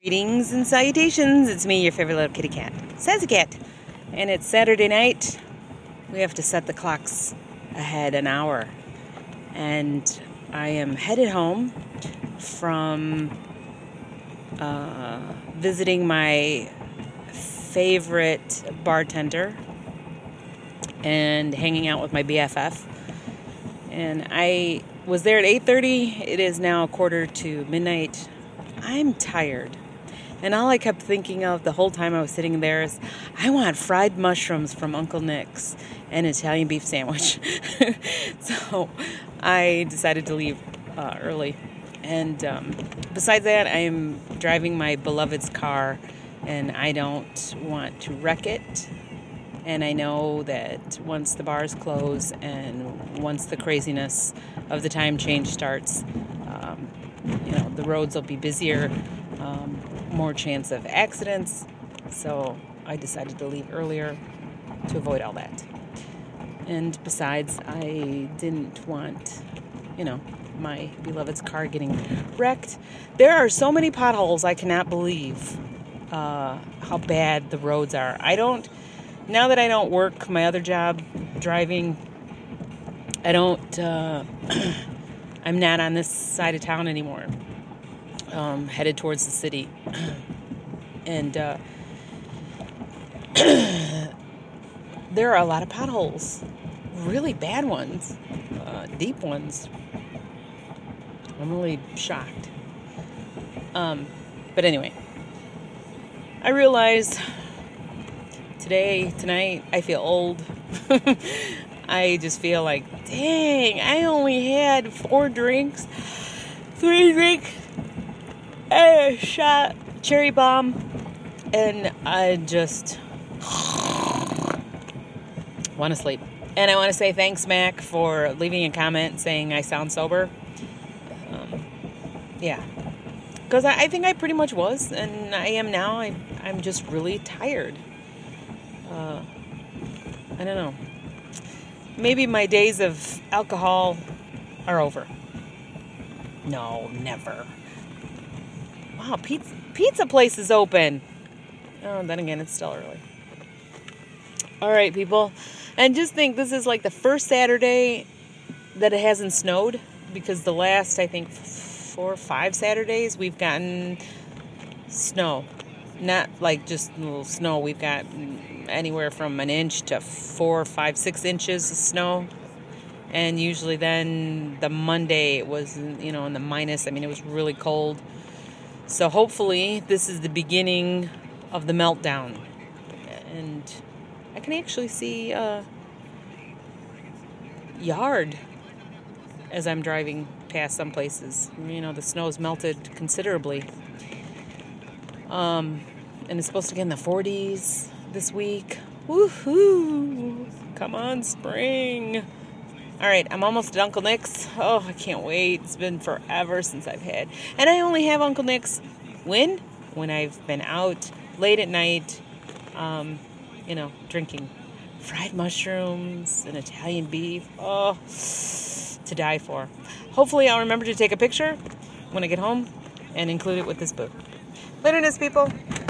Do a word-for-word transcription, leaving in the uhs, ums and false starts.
Greetings and salutations, it's me, your favorite little kitty cat, Sassy Cat, and it's Saturday night. We have to set the clocks ahead an hour, and I am headed home from uh, visiting my favorite bartender and hanging out with my B F F, and I was there at eight thirty. It is now a quarter to midnight. I'm tired. And all I kept thinking of the whole time I was sitting there is, I want fried mushrooms from Uncle Nick's and an Italian beef sandwich. So I decided to leave uh, early. And um, besides that, I am driving my beloved's car, and I don't want to wreck it. And I know that once the bars close and once the craziness of the time change starts, um, you know, the roads will be busier. Um, more chance of accidents, so I decided to leave earlier to avoid all that. And besides, I didn't want, you know, my beloved's car getting wrecked. There are so many potholes, I cannot believe uh, how bad the roads are. I don't, now that I don't work my other job, driving, I don't, uh, I'm not on this side of town anymore. Um, headed towards the city, and uh, there are a lot of potholes, really bad ones, uh, deep ones. I'm really shocked. Um, but anyway, I realized today, tonight, I feel old. I just feel like, dang, I only had four drinks, three drinks. A shot cherry bomb, and I just want to sleep. And I want to say thanks, Mac, for leaving a comment saying I sound sober. Um, yeah, because I, I think I pretty much was, and I am now. I, I'm just really tired. Uh, I don't know. Maybe my days of alcohol are over. No, never. Wow, pizza, pizza place is open. Oh, then again, it's still early. All right, people. And just think, this is like the first Saturday that it hasn't snowed, because the last, I think, four or five Saturdays, we've gotten snow. Not like just little snow. We've got anywhere from an inch to four, five, six inches of snow. And usually then the Monday, it was, you know, in the minus. I mean, it was really cold. So hopefully this is the beginning of the meltdown, and I can actually see a yard as I'm driving past some places. You know, the snow's melted considerably, um, and it's supposed to get in the forties this week. Woohoo! Come on, spring! All right, I'm almost at Uncle Nick's. Oh, I can't wait. It's been forever since I've had. And I only have Uncle Nick's when? When I've been out late at night, um, you know, drinking fried mushrooms and Italian beef. Oh, to die for. Hopefully I'll remember to take a picture when I get home and include it with this book. Later, people.